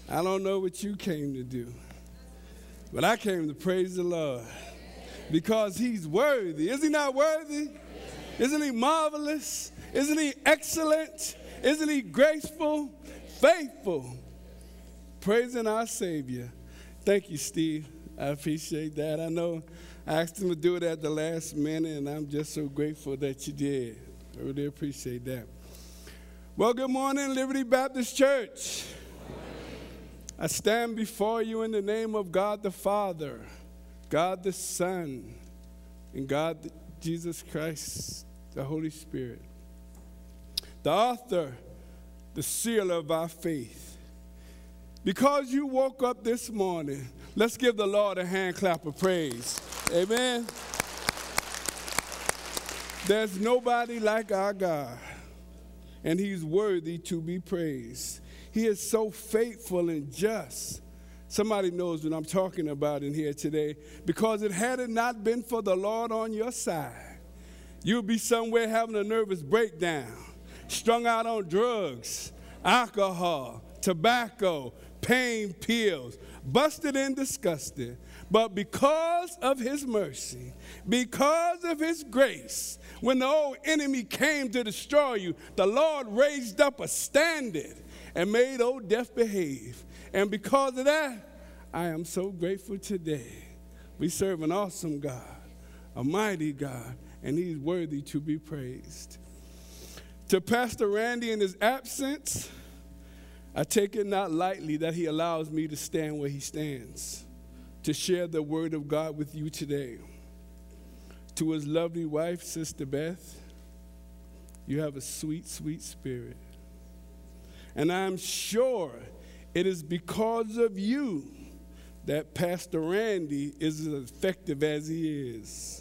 I don't know what you came to do, but I came to praise the Lord because he's worthy. Is he not worthy? Isn't he marvelous? Isn't he excellent? Isn't he graceful, faithful? Praising our Savior. Thank you, Steve. I appreciate that. I know I asked him to do it at the last minute, and I'm just so grateful that you did. I really appreciate that. Well, good morning, Liberty Baptist Church. I stand before you in the name of God the Father, God the Son, and God Jesus Christ, the Holy Spirit, the author, the seal of our faith. Because you woke up this morning, let's give the Lord a hand clap of praise. Amen. There's nobody like our God, and he's worthy to be praised. He is so faithful and just. Somebody knows what I'm talking about in here today, because had it not been for the Lord on your side, you'll be somewhere having a nervous breakdown, strung out on drugs, alcohol, tobacco, pain pills, busted and disgusted. But because of his mercy, because of his grace, when the old enemy came to destroy you, the Lord raised up a standard and made old death behave. And because of that, I am so grateful today. We serve an awesome God, a mighty God, and he's worthy to be praised. To Pastor Randy in his absence, I take it not lightly that he allows me to stand where he stands, to share the word of God with you today. To his lovely wife, Sister Beth, you have a sweet, sweet spirit. And I'm sure it is because of you that Pastor Randy is as effective as he is.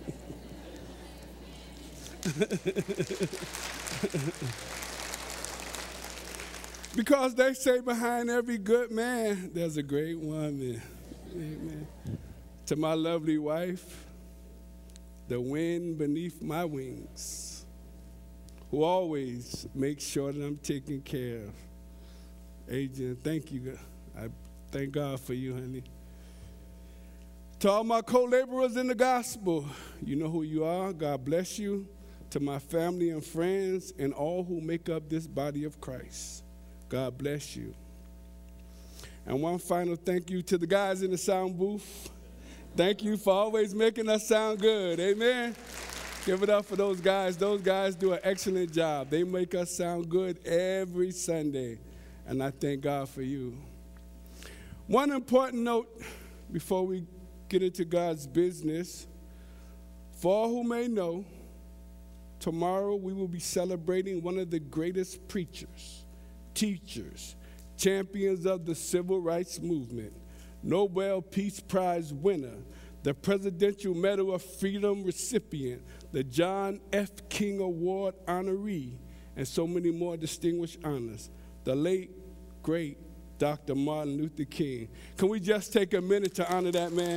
Because they say behind every good man, there's a great woman. Amen. To my lovely wife, the wind beneath my wings, who always makes sure that I'm taken care of. Adrian, thank you. I thank God for you, honey. To all my co-laborers in the gospel, you know who you are. God bless you. To my family and friends and all who make up this body of Christ, God bless you. And one final thank you to the guys in the sound booth. Thank you for always making us sound good. Amen. Give it up for those guys. Those guys do an excellent job. They make us sound good every Sunday, and I thank God for you. One important note before we get into God's business. For all who may know, tomorrow we will be celebrating one of the greatest preachers, teachers, champions of the civil rights movement, Nobel Peace Prize winner, the Presidential Medal of Freedom recipient, the John F. King Award honoree, and so many more distinguished honors, the late, great Dr. Martin Luther King. Can we just take a minute to honor that man?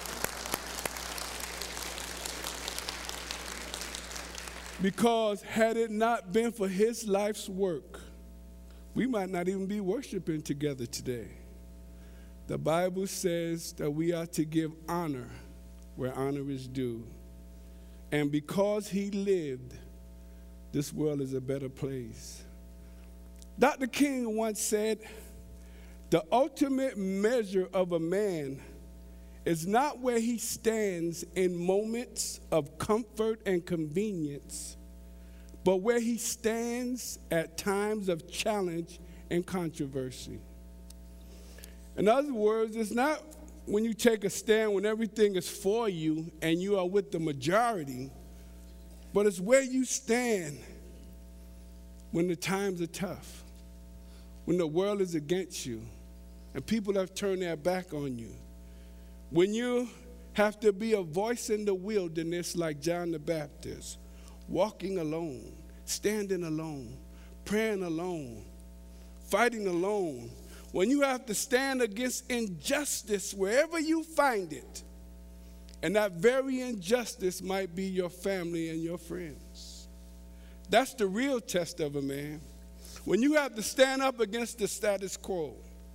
Because had it not been for his life's work, we might not even be worshiping together today. The Bible says that we are to give honor where honor is due. And because he lived, this world is a better place. Dr. King once said, the ultimate measure of a man is not where he stands in moments of comfort and convenience, but where he stands at times of challenge and controversy. In other words, it's not when you take a stand when everything is for you and you are with the majority, but it's where you stand when the times are tough, when the world is against you and people have turned their back on you, when you have to be a voice in the wilderness like John the Baptist, walking alone, standing alone, praying alone, fighting alone, when you have to stand against injustice wherever you find it, and that very injustice might be your family and your friends. That's the real test of a man. When you have to stand up against the status quo,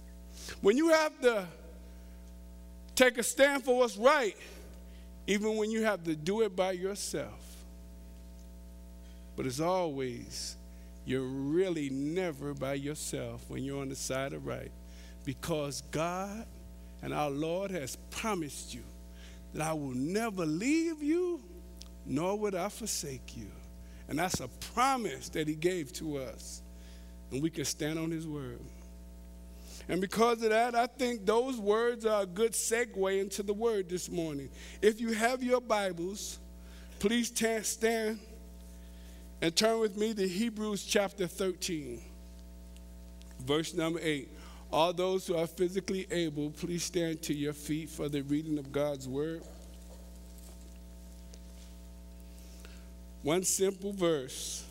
When you have to take a stand for what's right, even when you have to do it by yourself. But as always, you're really never by yourself when you're on the side of right, because God and our Lord has promised you that I will never leave you, nor would I forsake you. And that's a promise that he gave to us, and we can stand on his word. And because of that, I think those words are a good segue into the word this morning. If you have your Bibles, please stand and turn with me to Hebrews chapter 13, verse number 8. All those who are physically able, please stand to your feet for the reading of God's word. One simple verse,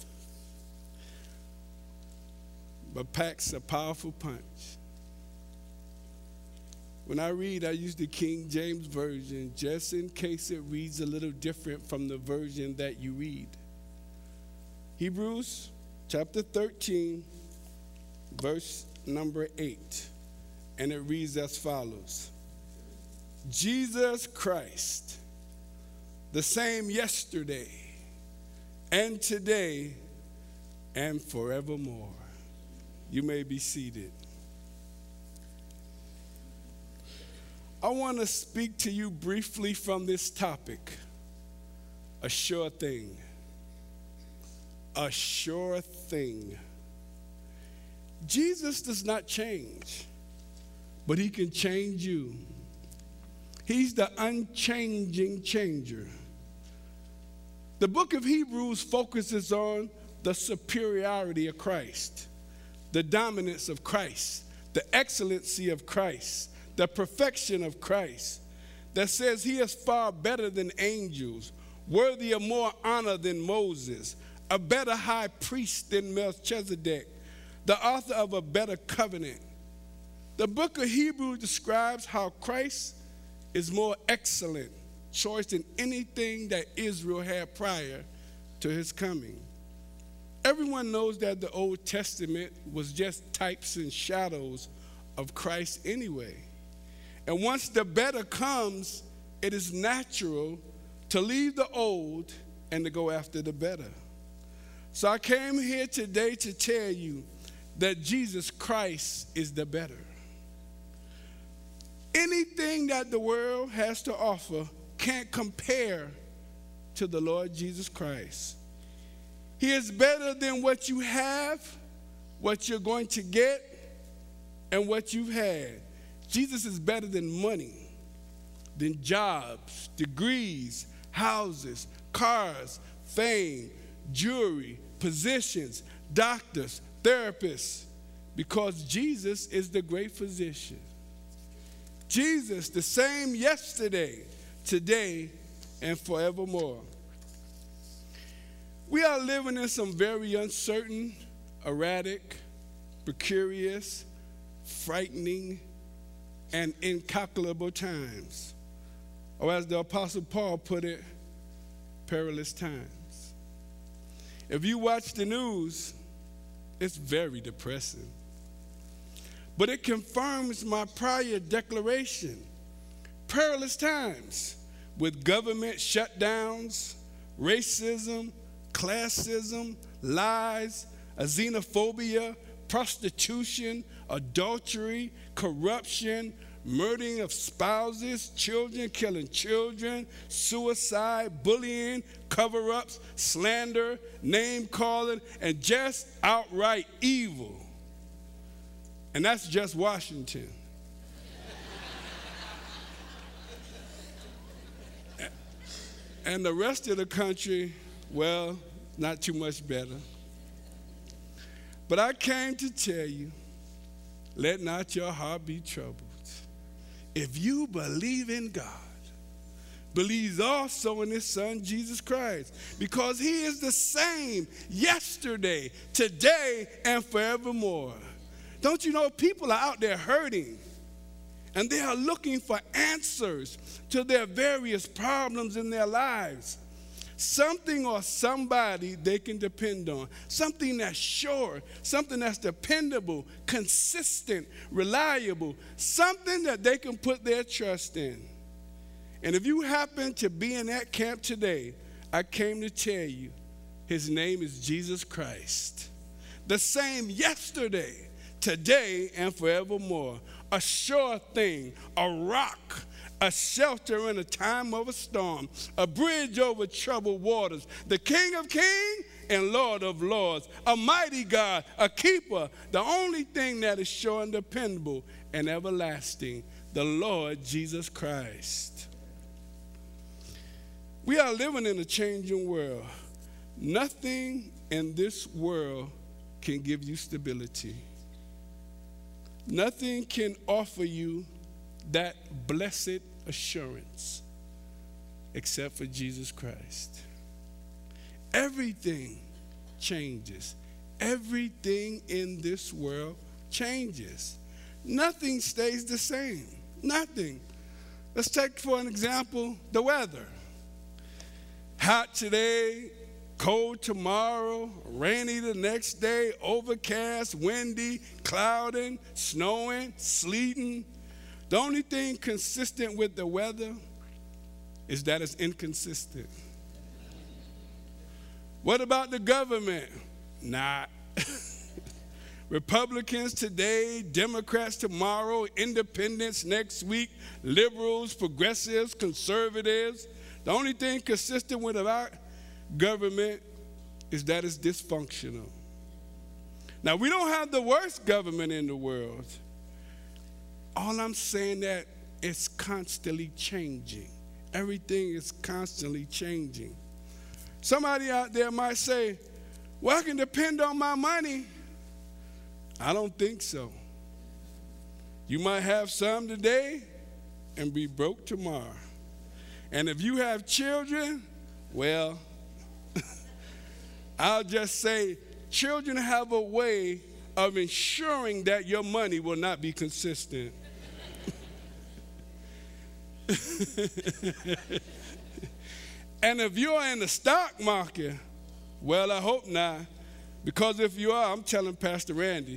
but packs a powerful punch. When I read, I use the King James Version just in case it reads a little different from the version that you read. Hebrews chapter 13, verse number 8, and it reads as follows. Jesus Christ, the same yesterday and today and forevermore. You may be seated. I want to speak to you briefly from this topic, a sure thing. A sure thing. Jesus does not change, but he can change you. He's the unchanging changer. The book of Hebrews focuses on the superiority of Christ, the dominance of Christ, the excellency of Christ, the perfection of Christ, that says he is far better than angels, worthy of more honor than Moses, a better high priest than Melchizedek, the author of a better covenant. The book of Hebrews describes how Christ is more excellent choice than anything that Israel had prior to his coming. Everyone knows that the Old Testament was just types and shadows of Christ anyway. And once the better comes, it is natural to leave the old and to go after the better. So I came here today to tell you that Jesus Christ is the better. Anything that the world has to offer can't compare to the Lord Jesus Christ. He is better than what you have, what you're going to get, and what you've had. Jesus is better than money, than jobs, degrees, houses, cars, fame, jewelry, positions, doctors, therapists, because Jesus is the great physician. Jesus, the same yesterday, today, and forevermore. We are living in some very uncertain, erratic, precarious, frightening, and incalculable times. Or as the Apostle Paul put it, perilous times. If you watch the news, it's very depressing. But it confirms my prior declaration. Perilous times with government shutdowns, racism, classism, lies, xenophobia, prostitution, adultery, corruption, murdering of spouses, children killing children, suicide, bullying, cover-ups, slander, name-calling, and just outright evil. And that's just Washington. And the rest of the country, well, not too much better. But I came to tell you, let not your heart be troubled. If you believe in God, believe also in his son, Jesus Christ, because he is the same yesterday, today, and forevermore. Don't you know people are out there hurting, and they are looking for answers to their various problems in their lives. something or somebody they can depend on, something that's sure, something that's dependable, consistent, reliable, something that they can put their trust in. And if you happen to be in that camp today, I came to tell you, his name is Jesus Christ. The same yesterday, today, and forevermore. A sure thing, a rock, a shelter in a time of a storm, a bridge over troubled waters, the King of kings and Lord of lords, a mighty God, a keeper, the only thing that is sure and dependable and everlasting, the Lord Jesus Christ. We are living in a changing world. Nothing in this world can give you stability. Nothing can offer you that blessed assurance except for Jesus Christ. Everything changes. Everything in this world changes. Nothing stays the same. Nothing. Let's take, for an example, the weather. Hot today, cold tomorrow, rainy the next day, overcast, windy, clouding, snowing, sleeting. The only thing consistent with the weather is that it's inconsistent. What about the government? Not. Republicans today, Democrats tomorrow, independents next week, liberals, progressives, conservatives. The only thing consistent with our government is that it's dysfunctional. Now, we don't have the worst government in the world. All I'm saying that it's constantly changing. Everything is constantly changing. Somebody out there might say, well, I can depend on my money. I don't think so. You might have some today and be broke tomorrow. And if you have children, well, I'll just say children have a way of ensuring that your money will not be consistent. And if you're in the stock market, well, I hope not, because if you are, I'm telling Pastor Randy.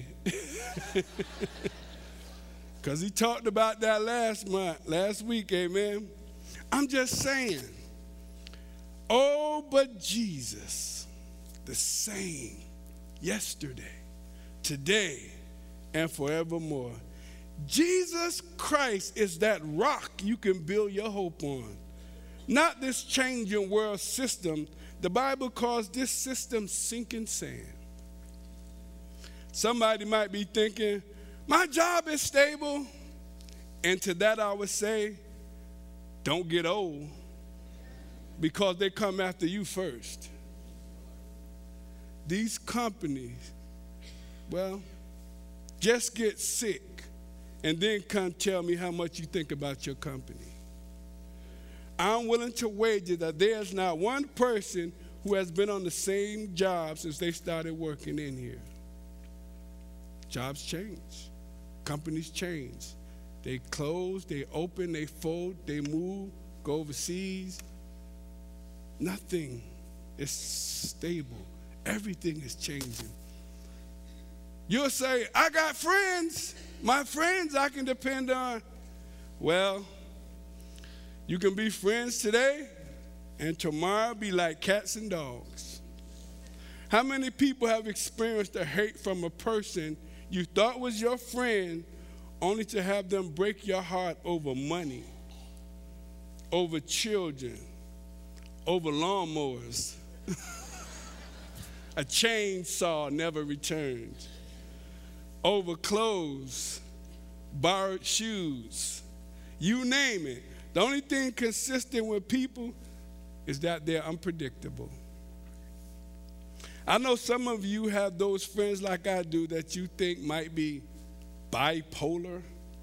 Because he talked about that last week, amen. I'm just saying, oh, but Jesus, the same yesterday, today, and forevermore. Jesus Christ is that rock you can build your hope on. Not this changing world system. The Bible calls this system sinking sand. Somebody might be thinking, my job is stable. And to that I would say, don't get old, because they come after you first. These companies, well, just get sick and then come tell me how much you think about your company. I'm willing to wager that there's not one person who has been on the same job since they started working in here. Jobs change. Companies change. They close, they open, they fold, they move, go overseas. Nothing is stable. Everything is changing. You'll say, I got friends. My friends I can depend on. Well, you can be friends today and tomorrow be like cats and dogs. How many people have experienced the hate from a person you thought was your friend, only to have them break your heart over money, over children, over lawnmowers? A chainsaw never returned. Over clothes, borrowed shoes, you name it. The only thing consistent with people is that they're unpredictable. I know some of you have those friends like I do that you think might be bipolar.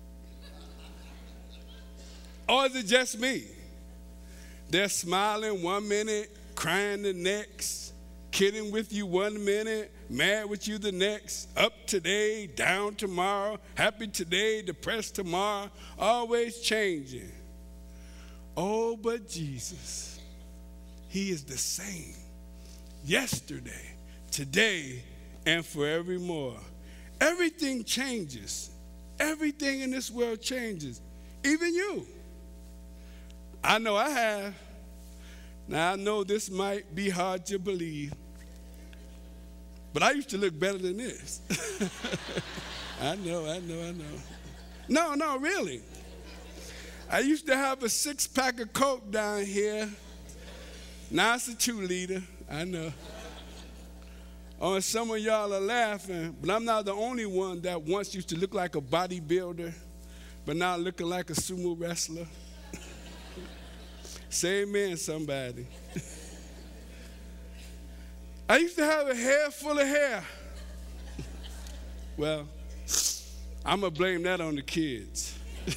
Or is it just me? They're smiling one minute, crying the next, kidding with you one minute, mad with you the next, up today, down tomorrow, happy today, depressed tomorrow, always changing. Oh, but Jesus, He is the same yesterday, today, and forevermore. Everything changes. Everything in this world changes. Even you. I know I have. Now, I know this might be hard to believe, but I used to look better than this. I know. No, really. I used to have a 6-pack of Coke down here. Now it's a 2-liter. I know. Oh, and some of y'all are laughing, but I'm not the only one that once used to look like a bodybuilder, but now looking like a sumo wrestler. Say amen, somebody. I used to have a head full of hair. Well, I'm going to blame that on the kids.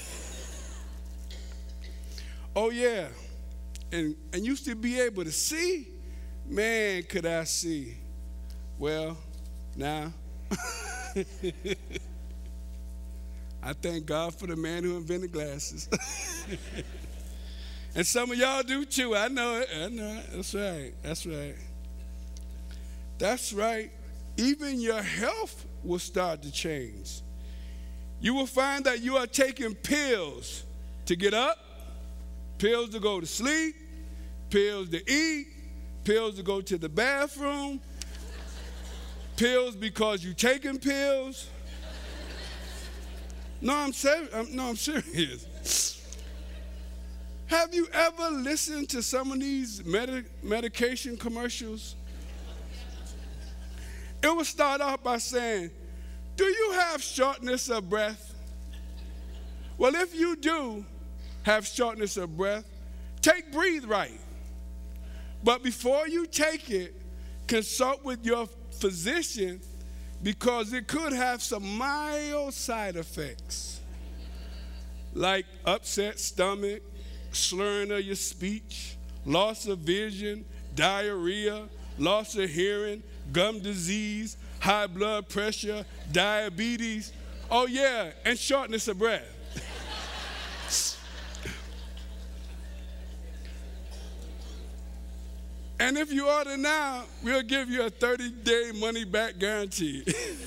Oh, yeah. And used to be able to see. Man, could I see. Well, now, I thank God for the man who invented glasses. And some of y'all do too. I know it. That's right. That's right. Even your health will start to change. You will find that you are taking pills to get up, pills to go to sleep, pills to eat, pills to go to the bathroom, pills because you're taking pills. No, I'm serious. Have you ever listened to some of these medication commercials? It will start off by saying, do you have shortness of breath? Well, if you do have shortness of breath, take Breathe Right. But before you take it, consult with your physician because it could have some mild side effects like upset stomach, slurring of your speech, loss of vision, diarrhea, loss of hearing, gum disease, high blood pressure, diabetes, oh yeah, and shortness of breath. And if you order now, we'll give you a 30-day money-back guarantee.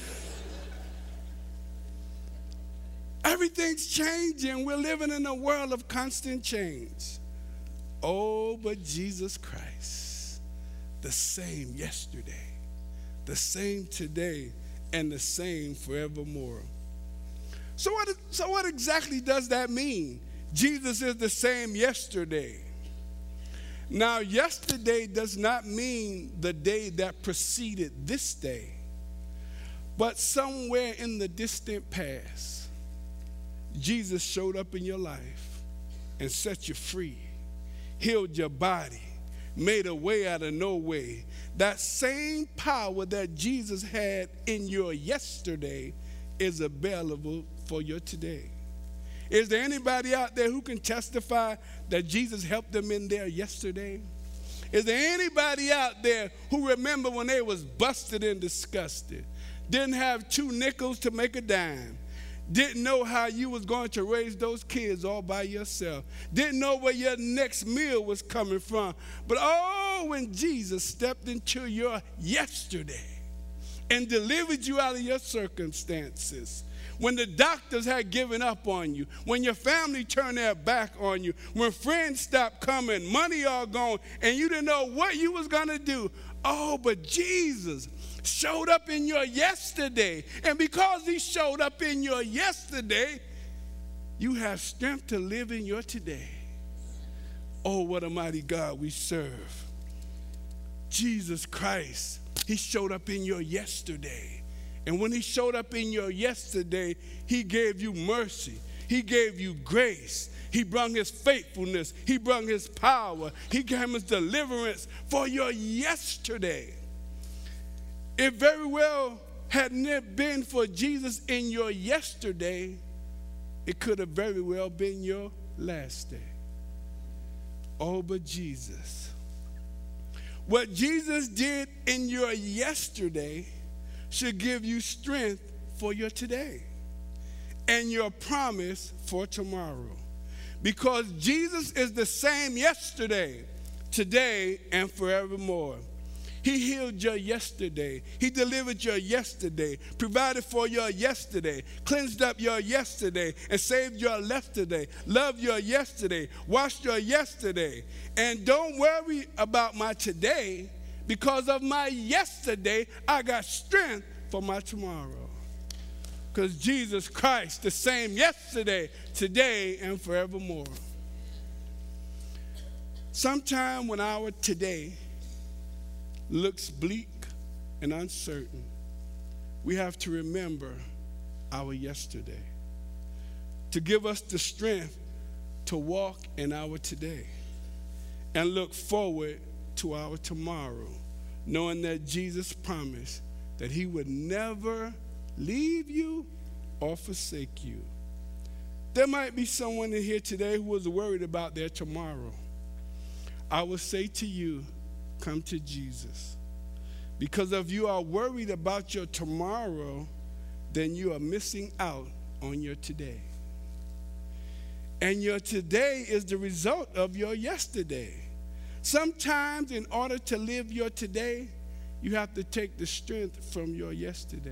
Everything's changing. We're living in a world of constant change. Oh, but Jesus Christ, the same yesterday, the same today, and the same forevermore. So what exactly does that mean? Jesus is the same yesterday. Now, yesterday does not mean the day that preceded this day, but somewhere in the distant past, Jesus showed up in your life and set you free, healed your body, made a way out of no way. That same power that Jesus had in your yesterday is available for your today. Is there anybody out there who can testify that Jesus helped them in their yesterday? Is there anybody out there who remember when they was busted and disgusted, didn't have 2 nickels to make a dime, didn't know how you was going to raise those kids all by yourself, didn't know where your next meal was coming from, but oh, when Jesus stepped into your yesterday and delivered you out of your circumstances, when the doctors had given up on you, when your family turned their back on you, when friends stopped coming, money all gone, and you didn't know what you was going to do. Oh, but Jesus showed up in your yesterday. And because he showed up in your yesterday, you have strength to live in your today. Oh, what a mighty God we serve. Jesus Christ, he showed up in your yesterday. And when he showed up in your yesterday, he gave you mercy. He gave you grace. He brought his faithfulness. He brought his power. He gave us deliverance for your yesterday. It very well hadn't it been for Jesus in your yesterday, it could have very well been your last day. Oh, but Jesus. What Jesus did in your yesterday should give you strength for your today and your promise for tomorrow. Because Jesus is the same yesterday, today, and forevermore. He healed your yesterday. He delivered your yesterday, provided for your yesterday, cleansed up your yesterday, and saved your yesterday, loved your yesterday, washed your yesterday. And don't worry about my today. Because of my yesterday, I got strength for my tomorrow. Because Jesus Christ, the same yesterday, today, and forevermore. Sometime when our today looks bleak and uncertain, we have to remember our yesterday to give us the strength to walk in our today and look forward to our tomorrow, knowing that Jesus promised that he would never leave you or forsake you. There might be someone in here today who is worried about their tomorrow. I will say to you, come to Jesus. Because if you are worried about your tomorrow, then you are missing out on your today. And your today is the result of your yesterday. Sometimes in order to live your today, you have to take the strength from your yesterday.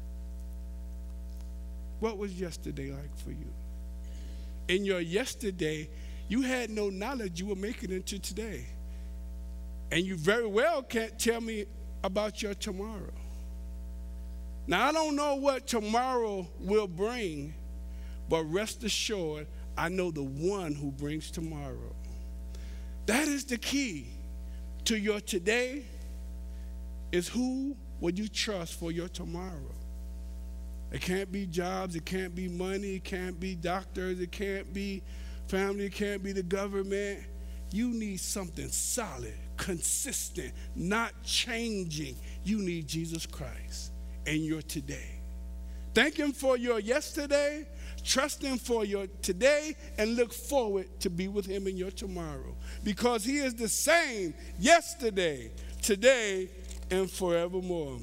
What was yesterday like for you? In your yesterday, you had no knowledge you were making into today. And you very well can't tell me about your tomorrow. Now, I don't know what tomorrow will bring, but rest assured, I know the one who brings tomorrow. That is the key to your today, is who would you trust for your tomorrow. It can't be jobs, it can't be money, it can't be doctors, it can't be family, it can't be the government. You need something solid, consistent, not changing. You need Jesus Christ in your today. Thank him for your yesterday, trust him for your today, and look forward to be with him in your tomorrow. Because he is the same yesterday, today, and forevermore.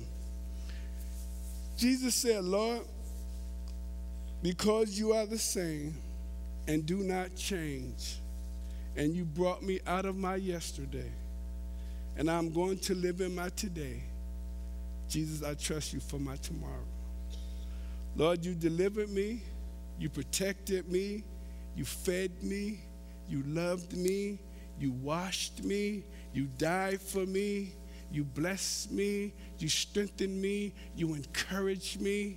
Jesus said, Lord, because you are the same and do not change, and you brought me out of my yesterday, and I'm going to live in my today, Jesus, I trust you for my tomorrow. Lord, you delivered me, you protected me, you fed me, you loved me, you washed me, you died for me, you blessed me, you strengthened me, you encouraged me.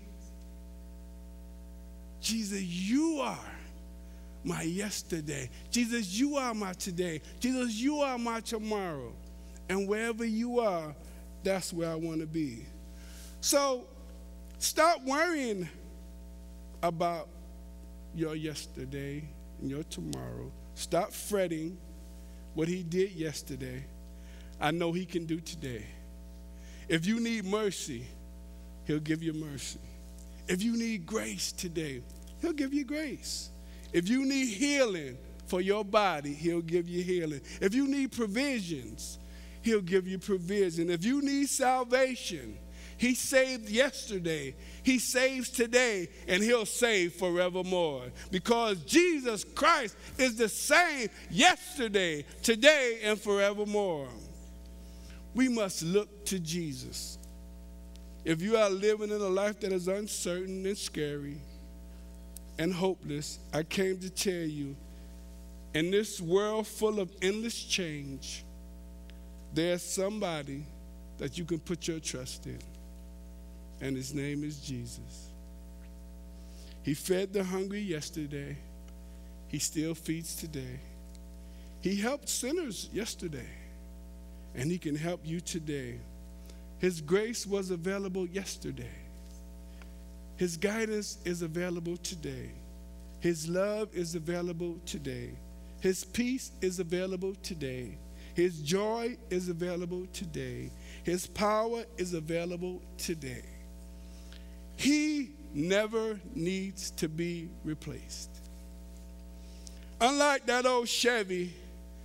Jesus, you are my yesterday. Jesus, you are my today. Jesus, you are my tomorrow. And wherever you are, that's where I want to be. So stop worrying about your yesterday and your tomorrow. Stop fretting what he did yesterday. I know he can do today. If you need mercy, he'll give you mercy. If you need grace today, he'll give you grace. If you need healing for your body, he'll give you healing. If you need provisions, he'll give you provision. If you need salvation, he saved yesterday, he saves today, and he'll save forevermore. Because Jesus Christ is the same yesterday, today, and forevermore. We must look to Jesus. If you are living in a life that is uncertain and scary and hopeless, I came to tell you, in this world full of endless change, there's somebody that you can put your trust in, and his name is Jesus. He fed the hungry yesterday. He still feeds today. He helped sinners yesterday, and he can help you today. His grace was available yesterday. His guidance is available today. His love is available today. His peace is available today. His joy is available today. His power is available today. He never needs to be replaced. Unlike that old Chevy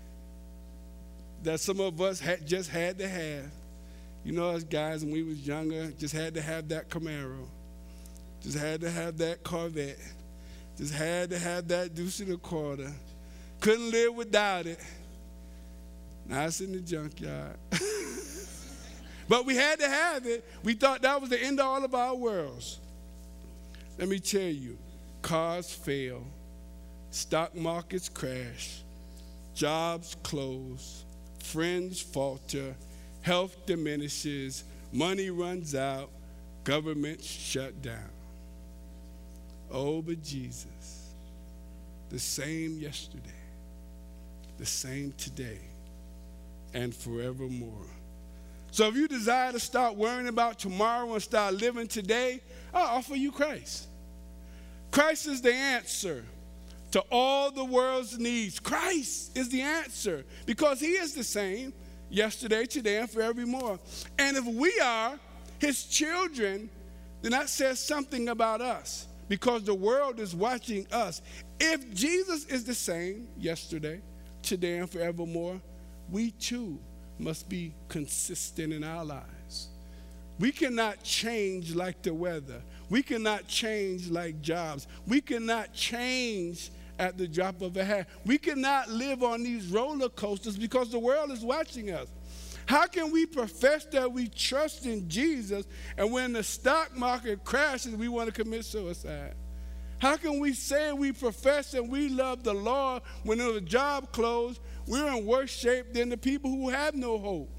that some of us just had to have. You know, us guys, when we was younger, just had to have that Camaro. Just had to have that Corvette. Just had to have that Deuce and a Quarter. Couldn't live without it. Now it's in the junkyard. But we had to have it. We thought that was the end of all of our worlds. Let me tell you, cars fail, stock markets crash, jobs close, friends falter, health diminishes, money runs out, government shut down. Oh, but Jesus, the same yesterday, the same today, and forevermore. So if you desire to start worrying about tomorrow and start living today, I'll offer you Christ. Christ is the answer to all the world's needs. Christ is the answer because he is the same yesterday, today, and forevermore. And if we are his children, then that says something about us because the world is watching us. If Jesus is the same yesterday, today, and forevermore, we too must be consistent in our lives. We cannot change like the weather. We cannot change like jobs. We cannot change at the drop of a hat. We cannot live on these roller coasters because the world is watching us. How can we profess that we trust in Jesus and when the stock market crashes, we want to commit suicide? How can we say we profess and we love the Lord when the job closed, we're in worse shape than the people who have no hope?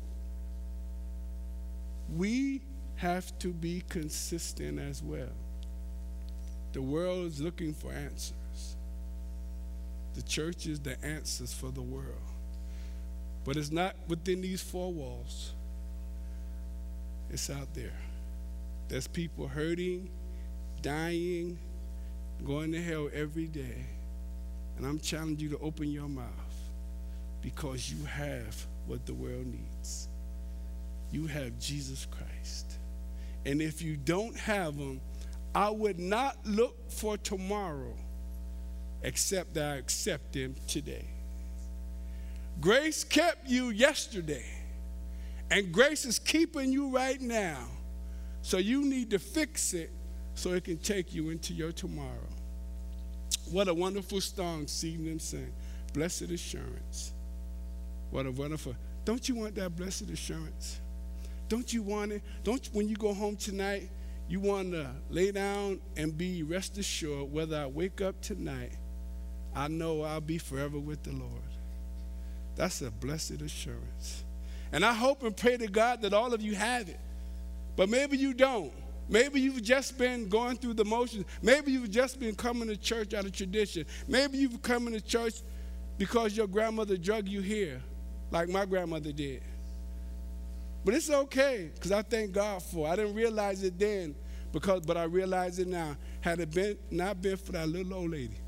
We have to be consistent as well. The world is looking for answers. The church is the answers for the world. But it's not within these four walls. It's out there. There's people hurting, dying, going to hell every day. And I'm challenging you to open your mouth because you have what the world needs. You have Jesus Christ. And if you don't have him, I would not look for tomorrow except that I accept him today. Grace kept you yesterday, and grace is keeping you right now. So you need to fix it so it can take you into your tomorrow. What a wonderful song seeing them sing. Blessed assurance. What a wonderful. Don't you want that blessed assurance? Don't you want it? When you go home tonight, you want to lay down and be rest assured whether I wake up tonight, I know I'll be forever with the Lord. That's a blessed assurance. And I hope and pray to God that all of you have it. But maybe you don't. Maybe you've just been going through the motions. Maybe you've just been coming to church out of tradition. Maybe you've come to church because your grandmother drug you here, like my grandmother did. But it's okay, because I thank God for it. I didn't realize it then, but I realize it now. Had it not been for that little old lady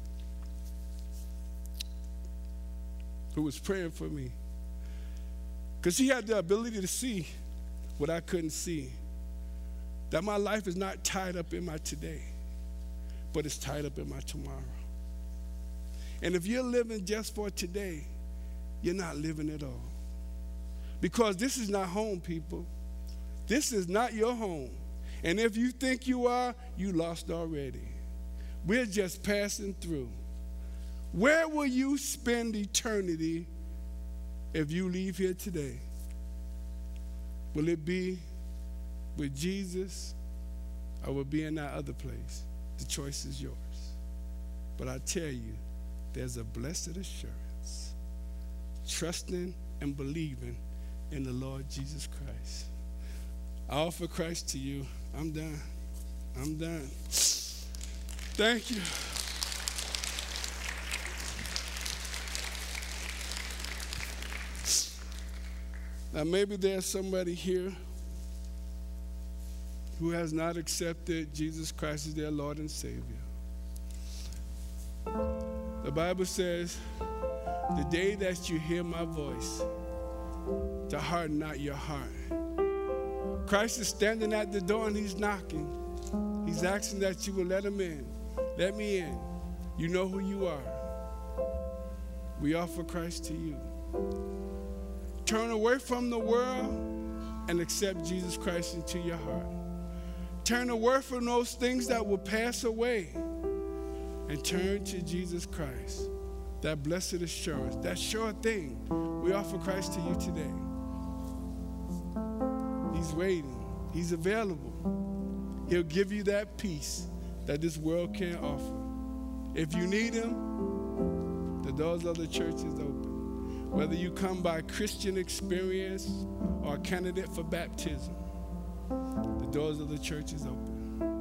who was praying for me, because she had the ability to see what I couldn't see, that my life is not tied up in my today, but it's tied up in my tomorrow. And if you're living just for today, you're not living at all. Because this is not home, people. This is not your home. And if you think you are, you lost already. We're just passing through. Where will you spend eternity if you leave here today? Will it be with Jesus or will it be in that other place? The choice is yours. But I tell you, there's a blessed assurance, trusting and believing in the Lord Jesus Christ. I offer Christ to you. I'm done. Thank you. Now maybe there's somebody here who has not accepted Jesus Christ as their Lord and Savior. The Bible says, the day that you hear my voice, to harden not your heart. Christ is standing at the door and he's knocking. He's asking that you will let him in. Let me in. You know who you are. We offer Christ to you. Turn away from the world and accept Jesus Christ into your heart. Turn away from those things that will pass away and turn to Jesus Christ, that blessed assurance, that sure thing we offer Christ to you today. He's waiting. He's available. He'll give you that peace that this world can't offer. If you need him, the doors of the church is open. Whether you come by Christian experience or a candidate for baptism, the doors of the church is open.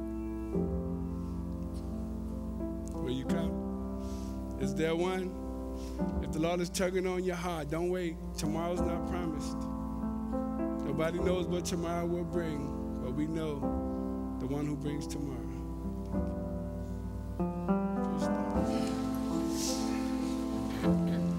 Will you come? Is there one? If the Lord is tugging on your heart, don't wait. Tomorrow's not promised. Nobody knows what tomorrow will bring, but we know the one who brings tomorrow.